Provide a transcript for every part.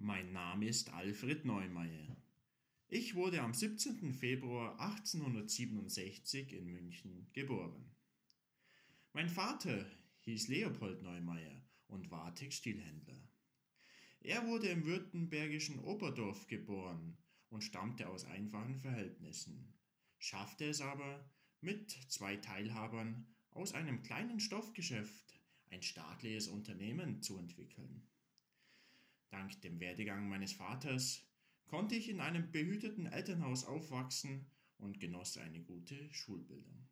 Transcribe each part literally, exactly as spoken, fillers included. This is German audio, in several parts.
Mein Name ist Alfred Neumeier. Ich wurde am siebzehnten Februar achtzehnhundertsiebenundsechzig in München geboren. Mein Vater hieß Leopold Neumeier und war Textilhändler. Er wurde im württembergischen Oberdorf geboren und stammte aus einfachen Verhältnissen, schaffte es aber, mit zwei Teilhabern aus einem kleinen Stoffgeschäft ein staatliches Unternehmen zu entwickeln. Dank dem Werdegang meines Vaters konnte ich in einem behüteten Elternhaus aufwachsen und genoss eine gute Schulbildung.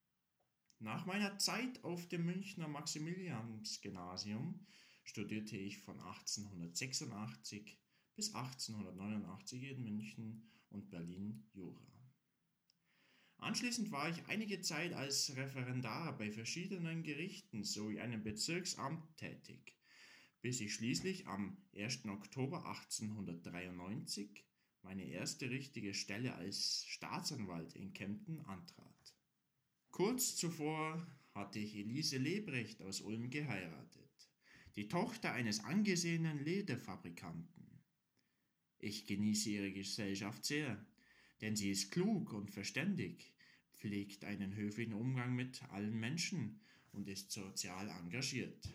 Nach meiner Zeit auf dem Münchner Maximiliansgymnasium studierte ich von achtzehnhundertsechsundachtzig bis achtzehnhundertneunundachtzig in München und Berlin Jura. Anschließend war ich einige Zeit als Referendar bei verschiedenen Gerichten sowie einem Bezirksamt tätig, bis ich schließlich am ersten Oktober achtzehnhundertdreiundneunzig meine erste richtige Stelle als Staatsanwalt in Kempten antrat. Kurz zuvor hatte ich Elise Lebrecht aus Ulm geheiratet, die Tochter eines angesehenen Lederfabrikanten. Ich genieße ihre Gesellschaft sehr, denn sie ist klug und verständig, pflegt einen höflichen Umgang mit allen Menschen und ist sozial engagiert.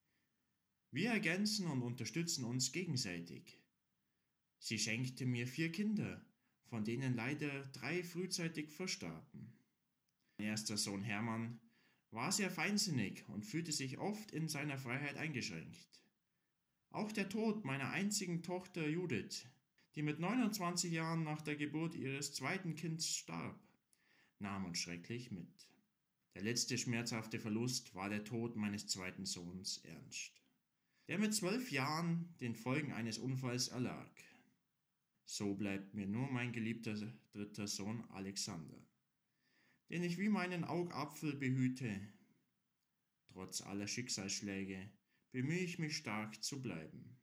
Wir ergänzen und unterstützen uns gegenseitig. Sie schenkte mir vier Kinder, von denen leider drei frühzeitig verstarben. Mein erster Sohn Hermann war sehr feinsinnig und fühlte sich oft in seiner Freiheit eingeschränkt. Auch der Tod meiner einzigen Tochter Judith, die mit neunundzwanzig Jahren nach der Geburt ihres zweiten Kindes starb, nahm uns schrecklich mit. Der letzte schmerzhafte Verlust war der Tod meines zweiten Sohns Ernst, der mit zwölf Jahren den Folgen eines Unfalls erlag. So bleibt mir nur mein geliebter dritter Sohn Alexander, den ich wie meinen Augapfel behüte. Trotz aller Schicksalsschläge bemühe ich mich stark zu bleiben.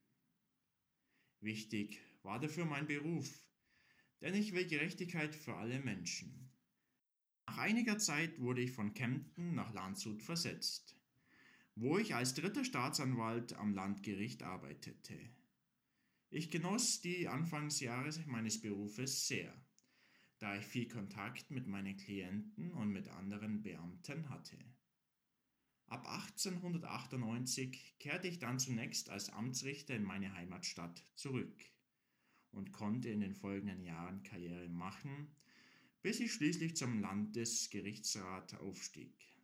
Wichtig war dafür mein Beruf, denn ich will Gerechtigkeit für alle Menschen. Nach einiger Zeit wurde ich von Kempten nach Landshut versetzt, wo ich als dritter Staatsanwalt am Landgericht arbeitete. Ich genoss die Anfangsjahre meines Berufes sehr, da ich viel Kontakt mit meinen Klienten und mit anderen Beamten hatte. Ab achtzehnhundertachtundneunzig kehrte ich dann zunächst als Amtsrichter in meine Heimatstadt zurück und konnte in den folgenden Jahren Karriere machen, bis ich schließlich zum Landesgerichtsrat aufstieg.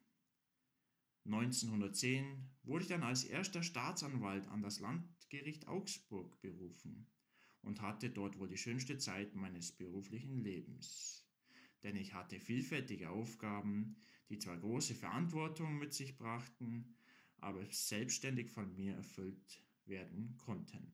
neunzehnhundertzehn wurde ich dann als erster Staatsanwalt an das Landgericht Augsburg berufen und hatte dort wohl die schönste Zeit meines beruflichen Lebens. Denn ich hatte vielfältige Aufgaben, die zwar große Verantwortung mit sich brachten, aber selbstständig von mir erfüllt werden konnten.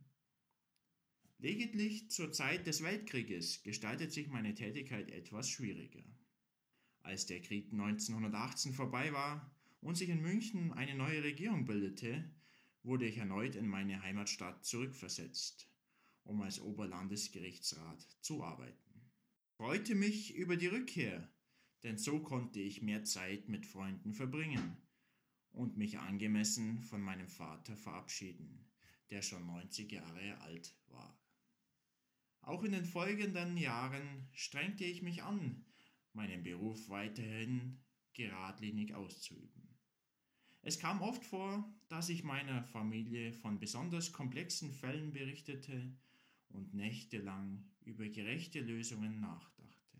Lediglich zur Zeit des Weltkrieges gestaltet sich meine Tätigkeit etwas schwieriger. Als der Krieg neunzehnhundertachtzehn vorbei war und sich in München eine neue Regierung bildete, wurde ich erneut in meine Heimatstadt zurückversetzt, um als Oberlandesgerichtsrat zu arbeiten. Ich freute mich über die Rückkehr, denn so konnte ich mehr Zeit mit Freunden verbringen und mich angemessen von meinem Vater verabschieden, der schon neunzig Jahre alt war. Auch in den folgenden Jahren strengte ich mich an, meinen Beruf weiterhin geradlinig auszuüben. Es kam oft vor, dass ich meiner Familie von besonders komplexen Fällen berichtete und nächtelang über gerechte Lösungen nachdachte.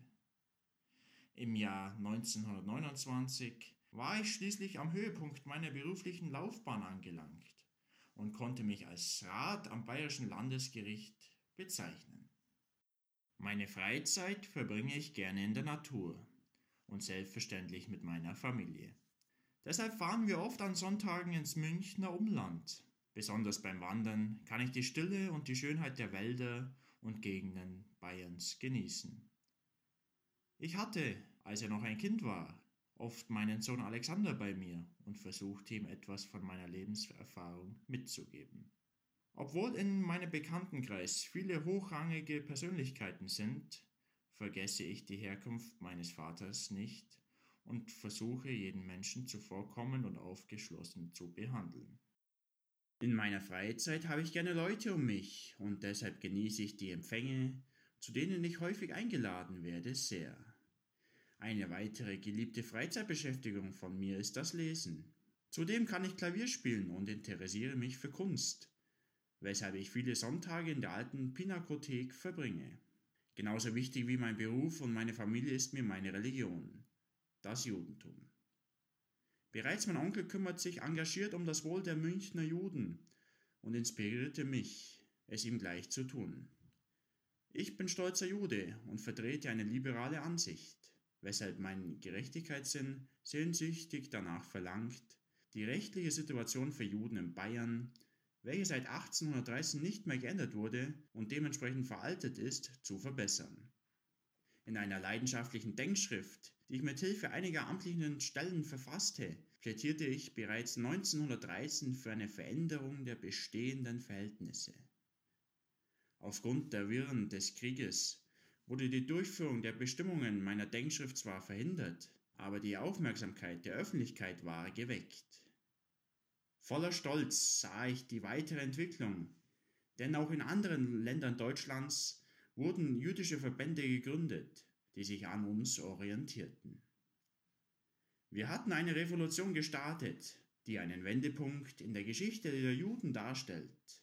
Im Jahr neunzehnhundertneunundzwanzig war ich schließlich am Höhepunkt meiner beruflichen Laufbahn angelangt und konnte mich als Rat am Bayerischen Landesgericht bezeichnen. Meine Freizeit verbringe ich gerne in der Natur und selbstverständlich mit meiner Familie. Deshalb fahren wir oft an Sonntagen ins Münchner Umland. Besonders beim Wandern kann ich die Stille und die Schönheit der Wälder und Gegenden Bayerns genießen. Ich hatte, als er noch ein Kind war, oft meinen Sohn Alexander bei mir und versuchte ihm etwas von meiner Lebenserfahrung mitzugeben. Obwohl in meinem Bekanntenkreis viele hochrangige Persönlichkeiten sind, vergesse ich die Herkunft meines Vaters nicht und versuche jeden Menschen zuvorkommend und aufgeschlossen zu behandeln. In meiner Freizeit habe ich gerne Leute um mich und deshalb genieße ich die Empfänge, zu denen ich häufig eingeladen werde, sehr. Eine weitere geliebte Freizeitbeschäftigung von mir ist das Lesen. Zudem kann ich Klavier spielen und interessiere mich für Kunst, weshalb ich viele Sonntage in der alten Pinakothek verbringe. Genauso wichtig wie mein Beruf und meine Familie ist mir meine Religion, das Judentum. Bereits mein Onkel kümmert sich engagiert um das Wohl der Münchner Juden und inspirierte mich, es ihm gleich zu tun. Ich bin stolzer Jude und vertrete eine liberale Ansicht, weshalb mein Gerechtigkeitssinn sehnsüchtig danach verlangt, die rechtliche Situation für Juden in Bayern, welche seit achtzehnhundertdreizehn nicht mehr geändert wurde und dementsprechend veraltet ist, zu verbessern. In einer leidenschaftlichen Denkschrift, die ich mit Hilfe einiger amtlichen Stellen verfasste, plädierte ich bereits neunzehnhundertdreizehn für eine Veränderung der bestehenden Verhältnisse. Aufgrund der Wirren des Krieges wurde die Durchführung der Bestimmungen meiner Denkschrift zwar verhindert, aber die Aufmerksamkeit der Öffentlichkeit war geweckt. Voller Stolz sah ich die weitere Entwicklung, denn auch in anderen Ländern Deutschlands wurden jüdische Verbände gegründet, die sich an uns orientierten. Wir hatten eine Revolution gestartet, die einen Wendepunkt in der Geschichte der Juden darstellt.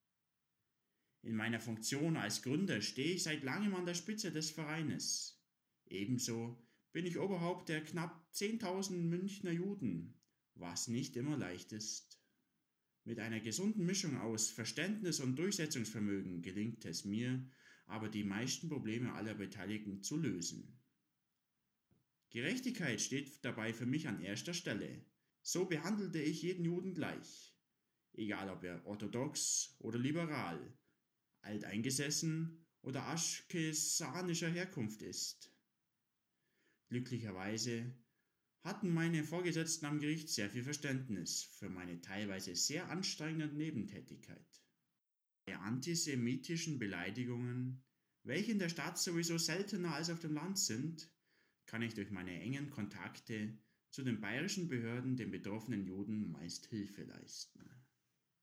In meiner Funktion als Gründer stehe ich seit langem an der Spitze des Vereines. Ebenso bin ich Oberhaupt der knapp zehntausend Münchner Juden, was nicht immer leicht ist. Mit einer gesunden Mischung aus Verständnis und Durchsetzungsvermögen gelingt es mir, aber die meisten Probleme aller Beteiligten zu lösen. Gerechtigkeit steht dabei für mich an erster Stelle. So behandelte ich jeden Juden gleich, egal ob er orthodox oder liberal, alteingesessen oder aschkesanischer Herkunft ist. Glücklicherweise hatten meine Vorgesetzten am Gericht sehr viel Verständnis für meine teilweise sehr anstrengende Nebentätigkeit. Bei antisemitischen Beleidigungen, welche in der Stadt sowieso seltener als auf dem Land sind, kann ich durch meine engen Kontakte zu den bayerischen Behörden den betroffenen Juden meist Hilfe leisten.